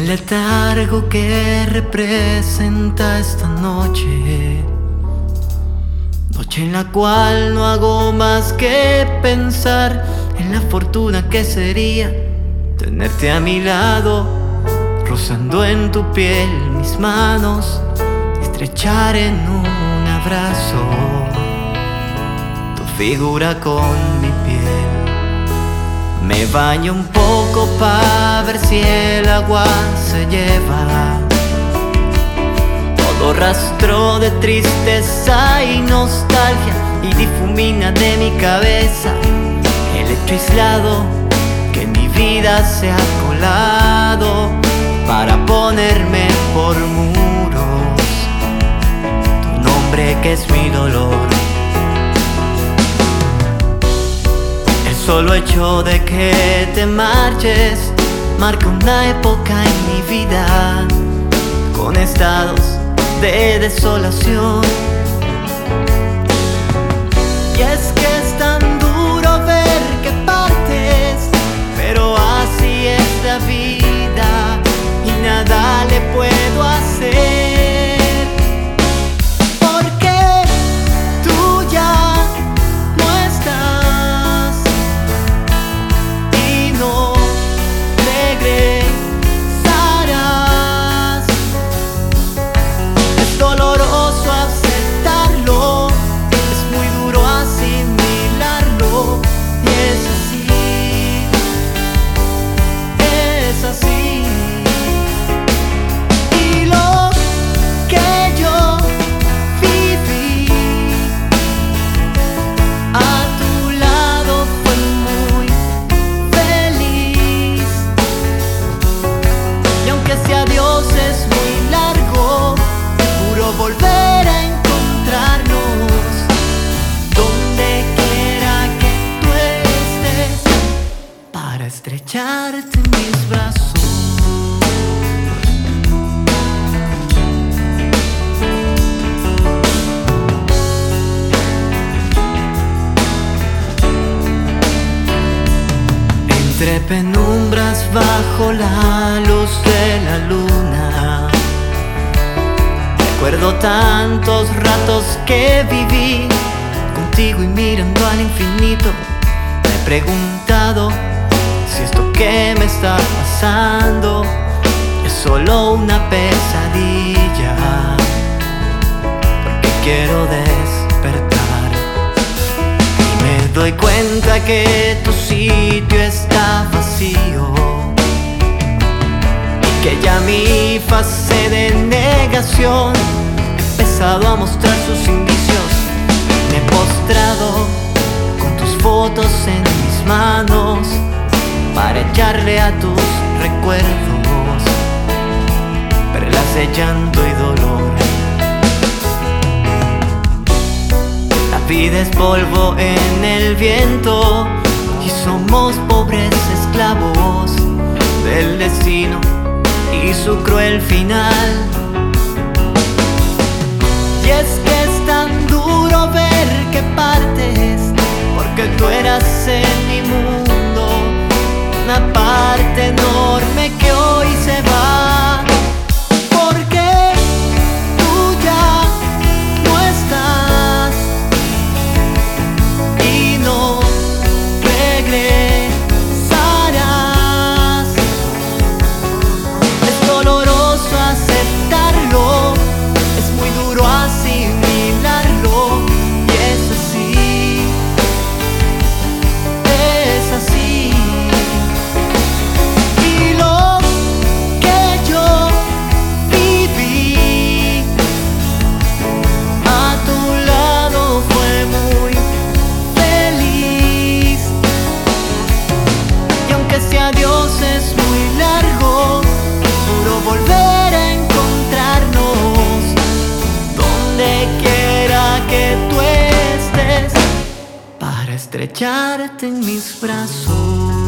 el letargo que representa esta noche. Noche en la cual no hago más que pensar en la fortuna que sería tenerte a mi lado, rozando en tu piel mis manos, estrechar en un abrazo tu figura con mi piel. Me baño un poco para ver si el agua se lleva todo rastro de tristeza y nostalgia, y difumina de mi cabeza el hecho aislado que en mi vida se ha colado para ponerme por muros tu nombre que es mi dolor. El solo hecho de que te marches marca una época en mi vida, con estados de desolación. Y es que es tan duro ver que partes, pero así es la vida y nada le puedo hacer, porque tú ya no estás y no regresarás. Es doloroso aceptarlo, es muy duro asimilarlo, y es así, es así. Y lo que yo viví a tu lado fue muy feliz, y aunque ese adiós es muy largo, juro volver a encontrarnos donde quiera que tú estés, para estrecharte en mis brazos. Entre penumbras bajo la luz de la luna, recuerdo tantos ratos que viví contigo y mirando al infinito. Me he preguntado si esto que me está pasando es solo una pesadilla, porque quiero despertar. Y me doy cuenta que tu sitio está vacío, que ya mi fase de negación ha empezado a mostrar sus indicios. Me he postrado con tus fotos en mis manos para echarle a tus recuerdos perlas de llanto y dolor. La vida es polvo en el viento y somos pobres esclavos del destino y su cruel final. Y es que es tan duro ver que partes, porque tú eras en mi mundo una parte enorme que hoy se va, porque tú ya no estás y no regresarás. Es doloroso aceptarlo, es muy duro asimilarlo, y es así, es así. Y lo que yo viví a tu lado fue muy feliz, y aunque ese adiós es muy largo, juro volver a encontrarnos donde quiera que tú estés, para estrecharte en mis brazos.